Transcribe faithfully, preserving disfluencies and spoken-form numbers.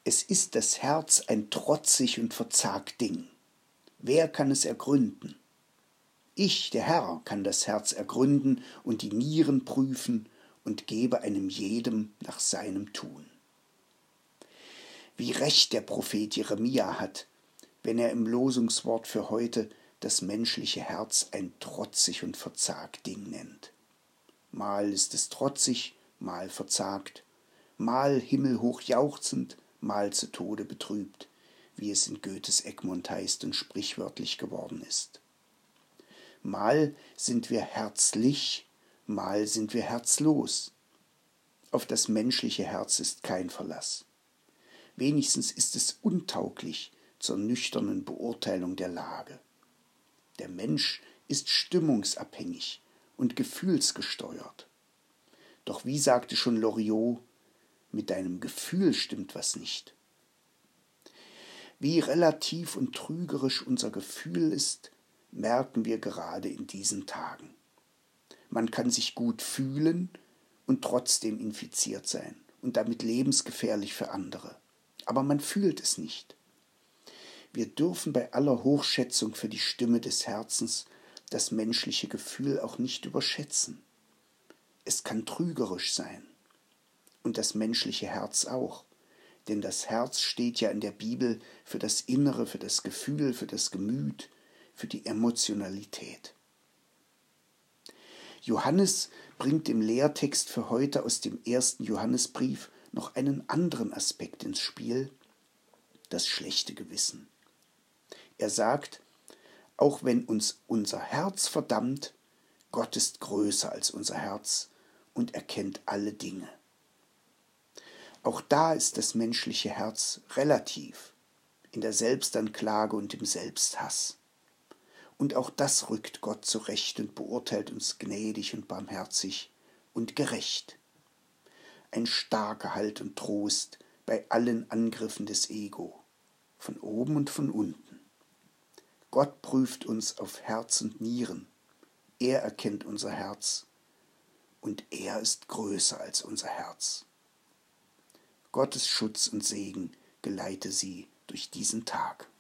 Es ist das Herz ein trotzig und verzagt Ding. Wer kann es ergründen? Ich, der Herr, kann das Herz ergründen und die Nieren prüfen und gebe einem jedem nach seinem Tun. Wie recht der Prophet Jeremia hat, wenn er im Losungswort für heute das menschliche Herz ein trotzig und verzagt Ding nennt. Mal ist es trotzig, mal verzagt, mal himmelhoch jauchzend, mal zu Tode betrübt, wie es in Goethes Egmont heißt und sprichwörtlich geworden ist. Mal sind wir herzlich, mal sind wir herzlos. Auf das menschliche Herz ist kein Verlass. Wenigstens ist es untauglich zur nüchternen Beurteilung der Lage. Der Mensch ist stimmungsabhängig und gefühlsgesteuert. Doch wie sagte schon Loriot, mit deinem Gefühl stimmt was nicht. Wie relativ und trügerisch unser Gefühl ist, merken wir gerade in diesen Tagen. Man kann sich gut fühlen und trotzdem infiziert sein und damit lebensgefährlich für andere. Aber man fühlt es nicht. Wir dürfen bei aller Hochschätzung für die Stimme des Herzens das menschliche Gefühl auch nicht überschätzen. Es kann trügerisch sein. Und das menschliche Herz auch. Denn das Herz steht ja in der Bibel für das Innere, für das Gefühl, für das Gemüt, für die Emotionalität. Johannes bringt im Lehrtext für heute aus dem ersten Johannesbrief noch einen anderen Aspekt ins Spiel, das schlechte Gewissen. Er sagt, auch wenn uns unser Herz verdammt, Gott ist größer als unser Herz und erkennt alle Dinge. Auch da ist das menschliche Herz relativ, in der Selbstanklage und im Selbsthass. Und auch das rückt Gott zurecht und beurteilt uns gnädig und barmherzig und gerecht. Ein starker Halt und Trost bei allen Angriffen des Ego, von oben und von unten. Gott prüft uns auf Herz und Nieren. Er erkennt unser Herz und er ist größer als unser Herz. Gottes Schutz und Segen geleite sie durch diesen Tag.